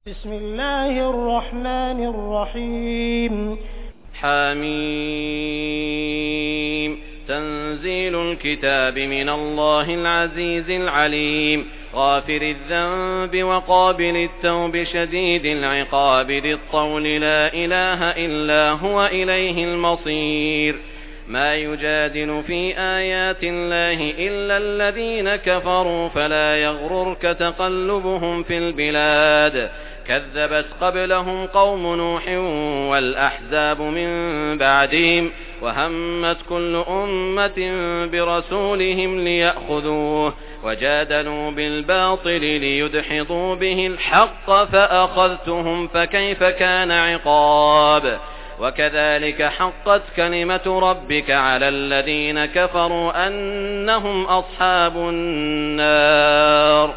بسم الله الرحمن الرحيم. حميم. تنزيل الكتاب من الله العزيز العليم، غافر الذنب وقابل التوب شديد العقاب ذي الطول لا إله إلا هو إليه المصير. ما يجادل في آيات الله إلا الذين كفروا فلا يغررك تقلبهم في البلاد. كذبت قبلهم قوم نوح والأحزاب من بعدهم، وهمت كل أمة برسولهم ليأخذوه، وجادلوا بالباطل ليدحضوا به الحق فأخذتهم فكيف كان عقاب. وكذلك حقت كلمة ربك على الذين كفروا أنهم أصحاب النار.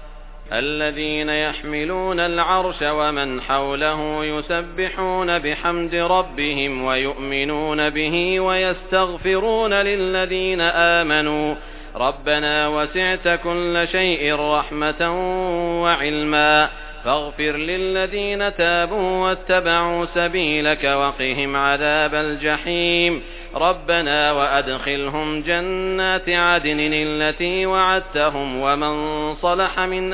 الذين يحملون العرش ومن حوله يسبحون بحمد ربهم ويؤمنون به ويستغفرون للذين آمنوا ربنا وسعت كل شيء رحمة وعلما فاغفر للذين تابوا واتبعوا سبيلك وقهم عذاب الجحيم. ربنا وأدخلهم جنات عدن التي وعدتهم ومن صلح من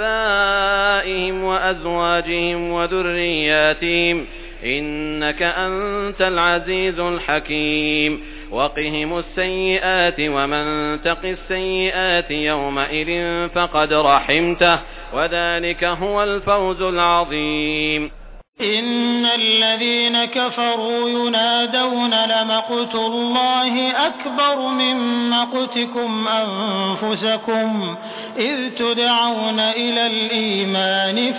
آبائهم وأزواجهم وذرياتهم إنك أنت العزيز الحكيم. وقهم السيئات ومن تق السيئات يومئذ فقد رحمته وذلك هو الفوز العظيم. إن الذين كفروا ينادون لمقت الله أكبر من مقتكم أنفسكم إذ تدعون إلى الإيمان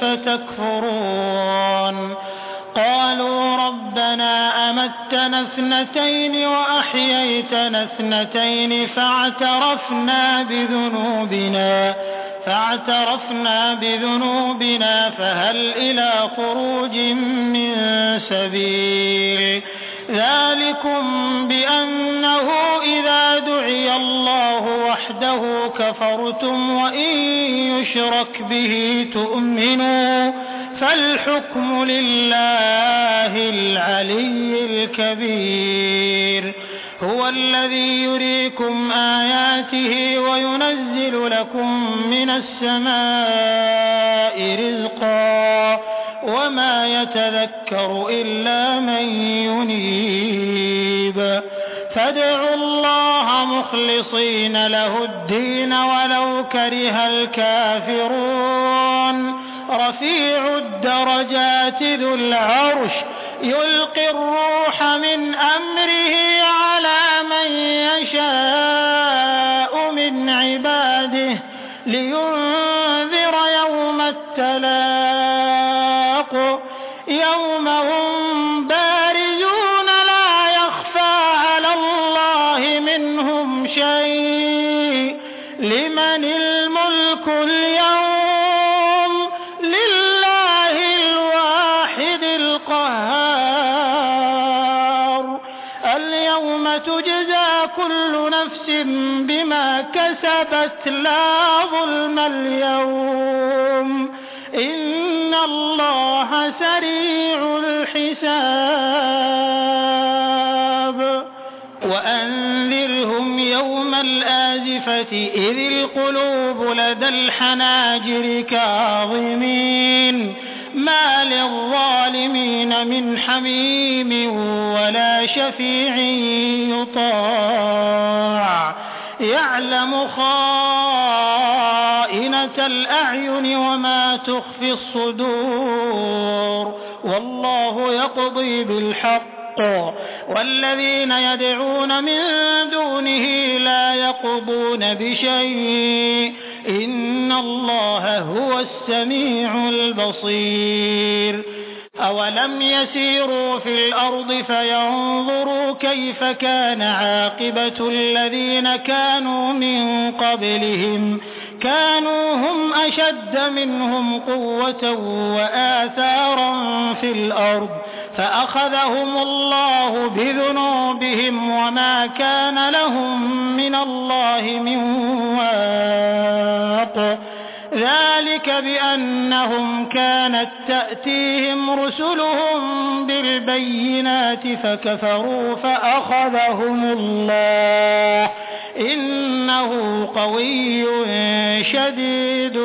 فتكفرون. قالوا ربنا أمتنا اثنتين وأحييتنا اثنتين فاعترفنا بذنوبنا فهل إلى خروج من سبيل. ذلكم بأنه إذا دعي الله وحده كفرتم وإن يشرك به تؤمنوا فالحكم لله العلي الكبير. هو الذي يريكم آياته وينزل لكم من السماء رزقا وما يتذكر إلا من ينيب. فادعوا الله مخلصين له الدين ولو كره الكافرون. رفيع الدرجات ذو العرش يلقي الروح من أمره على من يشاء من عباده لينذر يوم التلاق يوم هم بارزون لا يخفى على الله منهم شيء. لمن الملك اليوم لله الواحد القهار. اليوم تجزى كل نفس بما كسبت لا ظلم اليوم إن الله سريع الحساب. وأنذرهم يوم الآزفة إذ القلوب لدى الحناجر كاظمين ما للظالمين من حميم ولا شفيع يطاع. يعلم خائنة الأعين وما تخفي الصدور والله يقضي بالحق والذين يدعون من دونه لا يقضون بشيء إن الله هو السميع البصير. أولم يسيروا في الأرض فينظروا كيف كان عاقبة الذين كانوا من قبلهم كانوا هم أشد منهم قوة وآثارا في الأرض فأخذهم الله بذنوبهم وما كان لهم من الله من واق. ذلك بأنهم كانت تأتيهم رسلهم بالبينات فكفروا فأخذهم الله إنه قوي شديد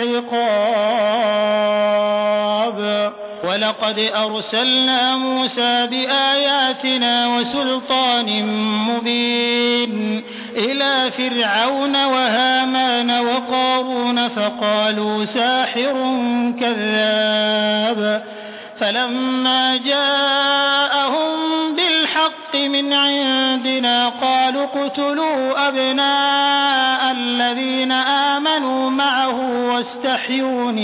العقاب. ولقد أرسلنا موسى بآياتنا وسلطان مبين إلى فرعون وهامان وقارون فقالوا ساحر كذاب فلما جاءهم بالحق من عندنا قالوا اقتلوا أبناء الذين آمنوا معه واستحيوا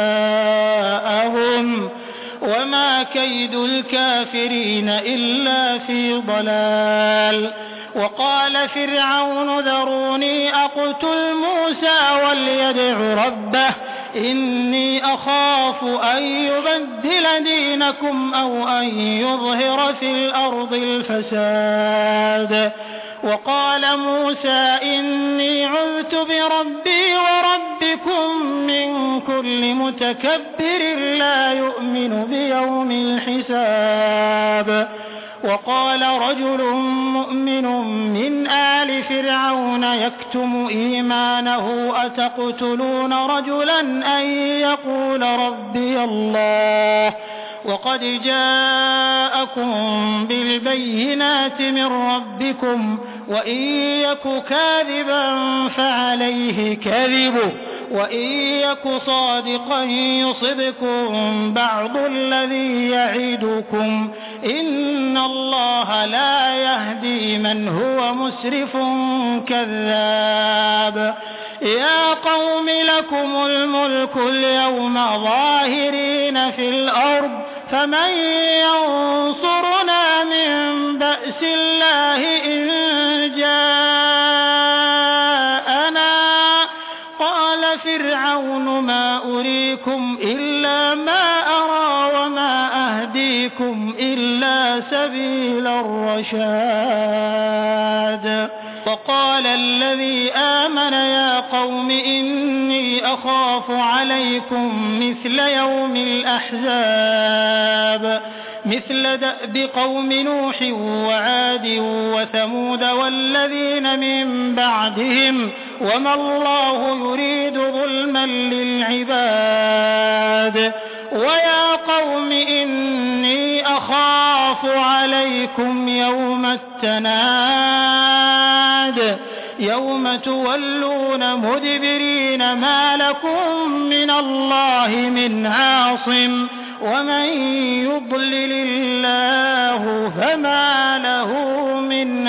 نساءهم وما كيد الكافرين إلا في ضلال. وقال فرعون ذروني أقتل موسى وليدع ربه إني أخاف أن يبدل دينكم أو أن يظهر في الأرض الفساد. وقال موسى إني عذت بربي وربكم من كل متكبر لا يؤمن بيوم الحساب. وقال رجل مؤمن من آل فرعون يكتم إيمانه أتقتلون رجلا أن يقول ربي الله وقد جاءكم بالبينات من ربكم وإن يك كاذبا فعليه كذبه وإن يك صادقا يصبكم بعض الذي يعدكم إن الله لا يهدي من هو مسرف كذاب. يا قوم لكم الملك اليوم ظاهرين في الأرض فمن ينصرنا من بأس الله إن جاءنا. قال فرعون ما أريكم إلا ما أرى وما أهديكم إلا سبيل الرشاد. وقال الذي آمن يا قوم إني أخاف عليكم مثل يوم الأحزاب مثل دأب قوم نوح وعاد وثمود والذين من بعدهم وما الله يريد ظلما للعباد. ويا قوم إني أخاف عليكم يوم التناد يوم تولون مدبرين ما لكم من الله من عاصم ومن يضلل الله فما له من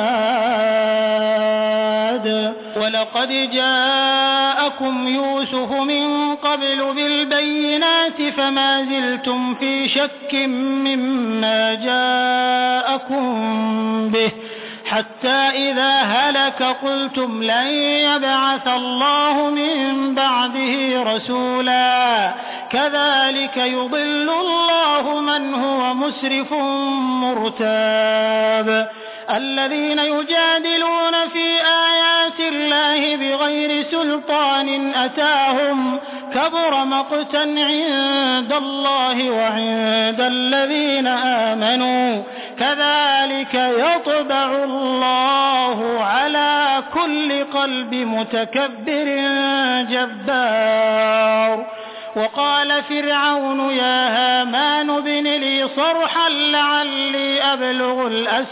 هاد. ولقد جاءكم يوسف من قبل بالبينات فما زلتم في شك مما جاءكم به حتى إذا هلك قلتم لن يبعث الله من بعده رسولا كذلك يضل الله من هو مسرف مرتاب. الذين يجادلون في آيات الله بغير سلطان أتاهم كبر مقتا عند الله وعند الذين آمنوا كذلك يطبع الله على كل قلب متكبر جبار. وقال فرعون يا هامان ابن لي صرحا لعلي أبلغ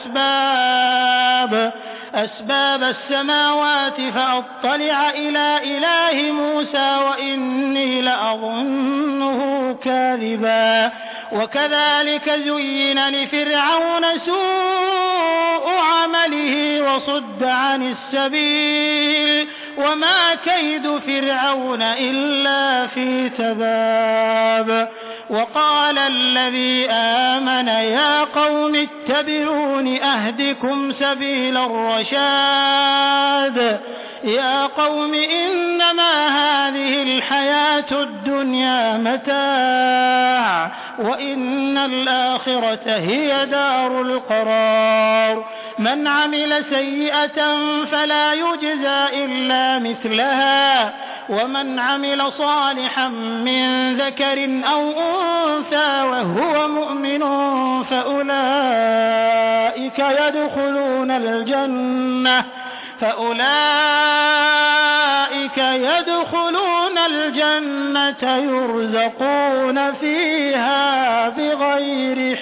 أسباب السماوات فأطلع إلى إله موسى وإني لأظنه كاذبا. وكذلك زين لفرعون سوء عمله وصد عن السبيل وما كيد فرعون إلا في تباب. وقال الذي آمن يا قوم اتبعون أهدكم سبيل الرشاد. يا قوم إنما هذه الحياة الدنيا متاع وإن الآخرة هي دار القرار من عمل سيئة فلا يجزى إلا مثلها ومن عمل صالحا من ذكر أو أنثى وهو مؤمن فأولئك يدخلون الجنة يرزقون فيها بغير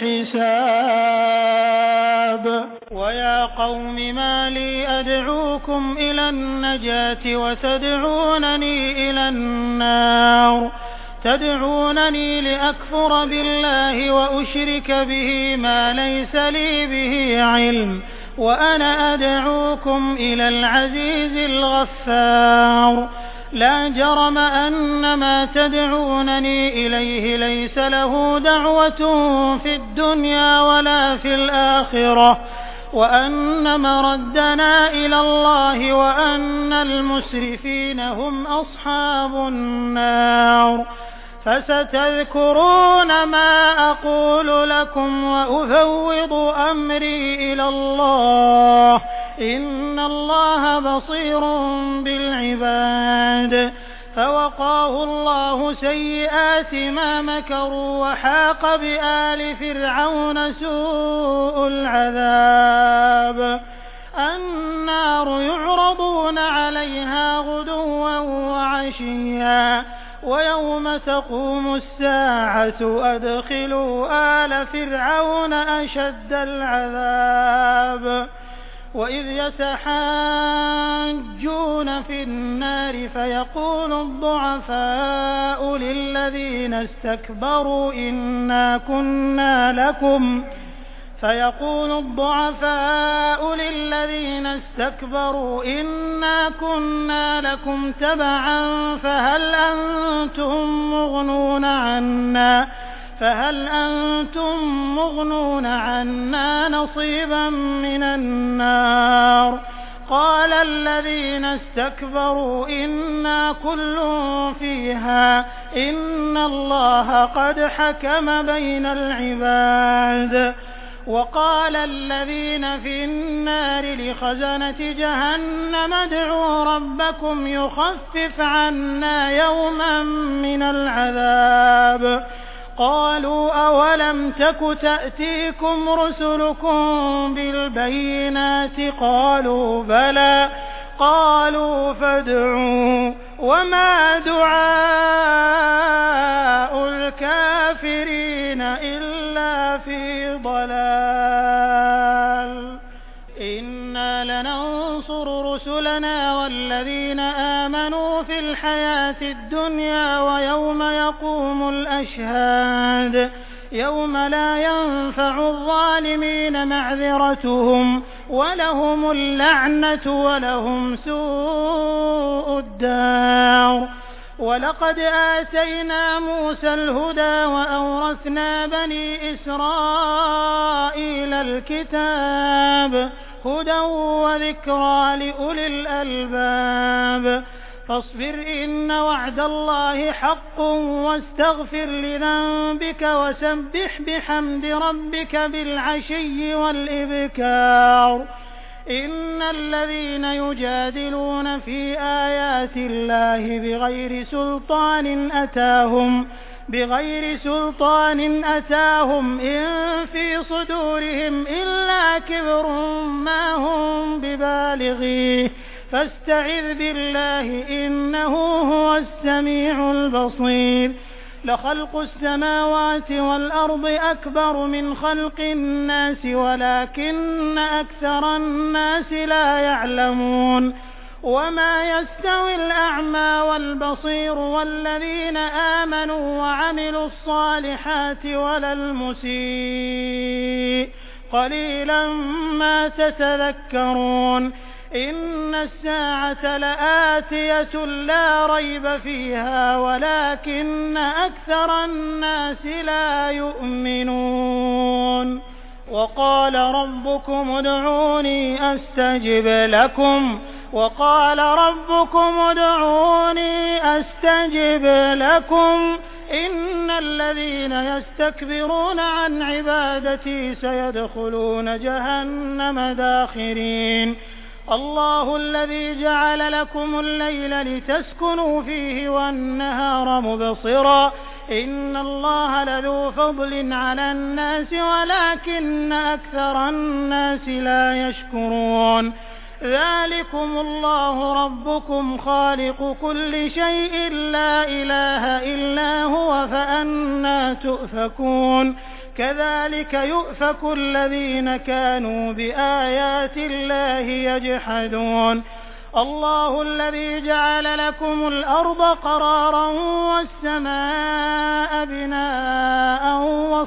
حساب ويا قوم ما لي أدعوكم إلى النجاة وتدعونني إلى النار تدعونني لأكفر بالله وأشرك به ما ليس لي به علم وأنا أدعوكم إلى العزيز الغفار لا جرم أن ما تدعونني إليه ليس له دعوة في الدنيا ولا في الآخرة وأن مردنا إلى الله وأن المسرفين هم أصحاب النار فستذكرون ما أقول لكم وأفوض أمري إلى الله إن الله بصير بالعباد فوقاه الله سيئات ما مكروا وحاق بآل فرعون سوء العذاب النار يعرضون عليها غدوا وعشيا ويوم تقوم الساعة أدخلوا آل فرعون أشد العذاب وإذ يتحاجون في النار فيقول الضعفاء للذين استكبروا إنا كنا لكم تبعا فهل أنتم مغنون عنا نصيبا من النار قال الذين استكبروا إنا كل فيها إن الله قد حكم بين العباد وقال الذين في النار لخزنة جهنم ادعوا ربكم يخفف عنا يوما من العذاب قالوا أولم تك تأتيكم رسلكم بالبينات قالوا بلى قالوا فادعوا وما دعاء الكافرين إلا في ضلال إنا لننصر رسلنا والذين آمنوا في الحياة الدنيا ويوم يقوم الأشهاد يوم لا ينفع الظالمين معذرتهم ولهم اللعنة ولهم سوء الدار ولقد آتينا موسى الهدى وأورثنا بني إسرائيل الكتاب هدى وذكرى لأولي الألباب فاصبر إن وعد الله حق واستغفر لذنبك وسبح بحمد ربك بالعشي والإبكار إن الذين يجادلون في آيات الله بغير سلطان أتاهم إن في صدورهم إلا كبر ما هم ببالغيه فاستعذ بالله إنه هو السميع البصير لخلق السماوات والأرض أكبر من خلق الناس ولكن أكثر الناس لا يعلمون وما يستوي الأعمى والبصير والذين آمنوا وعملوا الصالحات ولا المسيء قليلا ما تتذكرون إن الساعة لآتية لا ريب فيها ولكن أكثر الناس لا يؤمنون وقال ربكم ادعوني أستجب لكم وقال ربكم ادعوني أستجب لكم إن الذين يستكبرون عن عبادتي سيدخلون جهنم داخرين الله الذي جعل لكم الليل لتسكنوا فيه والنهار مبصرا إن الله لذو فضل على الناس ولكن أكثر الناس لا يشكرون ذلكم الله ربكم خالق كل شيء لا إله إلا هو فأنى تؤفكون كذلك يؤفك الذين كانوا بآيات الله يجحدون الله الذي جعل لكم الأرض قرارا والسماء بناء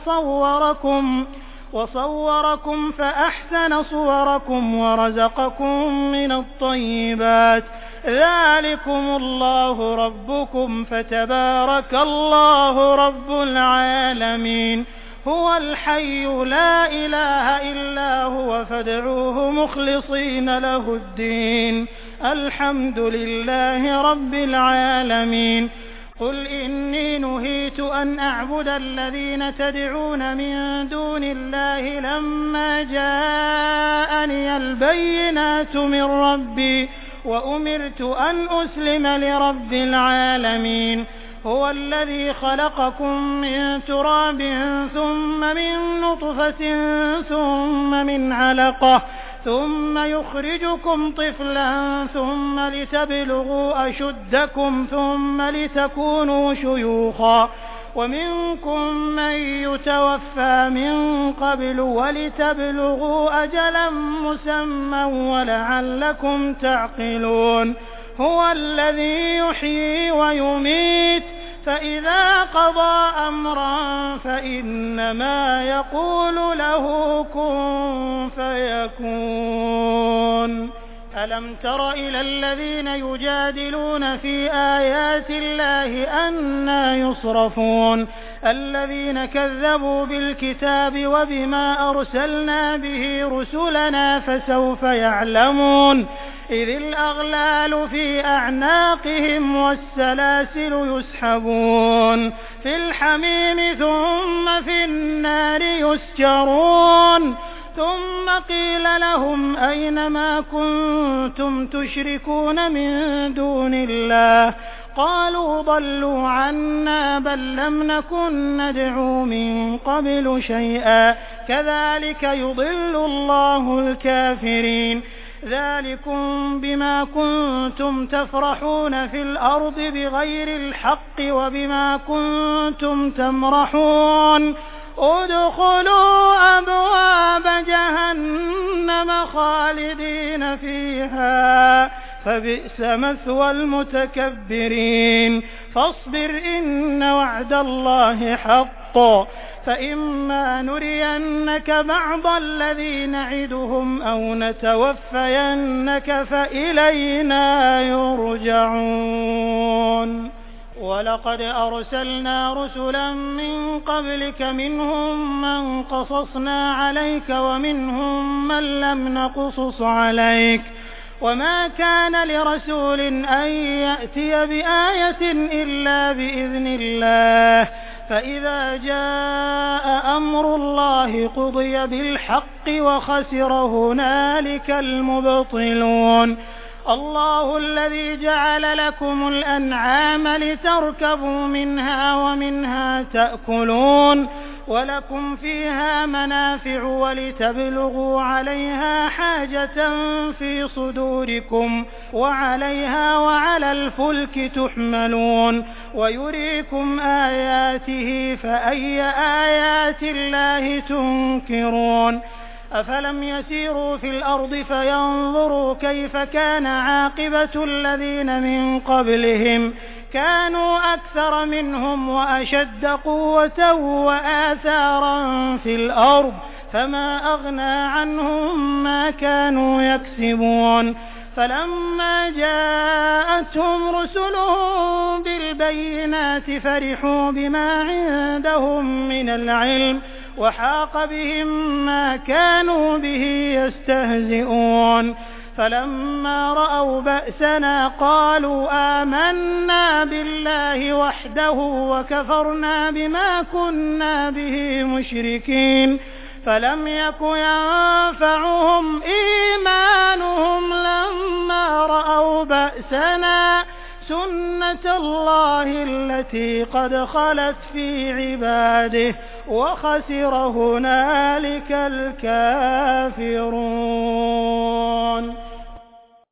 وصوركم فأحسن صوركم ورزقكم من الطيبات ذلكم الله ربكم فتبارك الله رب العالمين هو الحي لا إله إلا هو فادعوه مخلصين له الدين الحمد لله رب العالمين قل إني نهيت أن أعبد الذين تدعون من دون الله لما جاءني البينات من ربي وأمرت أن أسلم لرب العالمين هو الذي خلقكم من تراب ثم من نطفة ثم من علقة ثم يخرجكم طفلا ثم لتبلغوا أشدكم ثم لتكونوا شيوخا ومنكم من يتوفى من قبل ولتبلغوا أجلا مسمى ولعلكم تعقلون هو الذي يحيي ويميت فإذا قضى أمرا فإنما يقول له كن فيكون ألم تر إلى الذين يجادلون في آيات الله أنى يصرفون الذين كذبوا بالكتاب وبما أرسلنا به رسلنا فسوف يعلمون إذ الأغلال في أعناقهم والسلاسل يسحبون في الحميم ثم في النار يسجرون ثم قيل لهم أين ما كنتم تشركون من دون الله قالوا ضلوا عنا بل لم نكن ندعو من قبل شيئا كذلك يضل الله الكافرين ذلكم بما كنتم تفرحون في الأرض بغير الحق وبما كنتم تمرحون ادخلوا أبواب جهنم خالدين فيها فبئس مثوى المتكبرين فاصبر إن وعد الله حق فإما نرينك بعض الذي نعدهم أو نتوفينك فإلينا يرجعون ولقد أرسلنا رسلا من قبلك منهم من قصصنا عليك ومنهم من لم نقصص عليك وما كان لرسول أن يأتي بآية إلا بإذن الله فإذا جاء أمر الله قضي بالحق وخسر هنالك المبطلون الله الذي جعل لكم الأنعام لتركبوا منها ومنها تأكلون ولكم فيها منافع ولتبلغوا عليها حاجة في صدوركم وعليها وعلى الفلك تحملون ويريكم آياته فأي آيات الله تنكرون أفلم يسيروا في الأرض فينظروا كيف كان عاقبة الذين من قبلهم كانوا أكثر منهم وأشد قوة وآثارا في الأرض فما أغنى عنهم ما كانوا يكسبون فلما جاءتهم رسلهم بالبينات فرحوا بما عندهم من العلم وحاق بهم ما كانوا به يستهزئون فلما رأوا بأسنا قالوا آمنا بالله وحده وكفرنا بما كنا به مشركين فلم يك ينفعهم إيمانهم لما رأوا بأسنا سنة الله التي قد خلت في عباده وخسر هنالك الكافرون.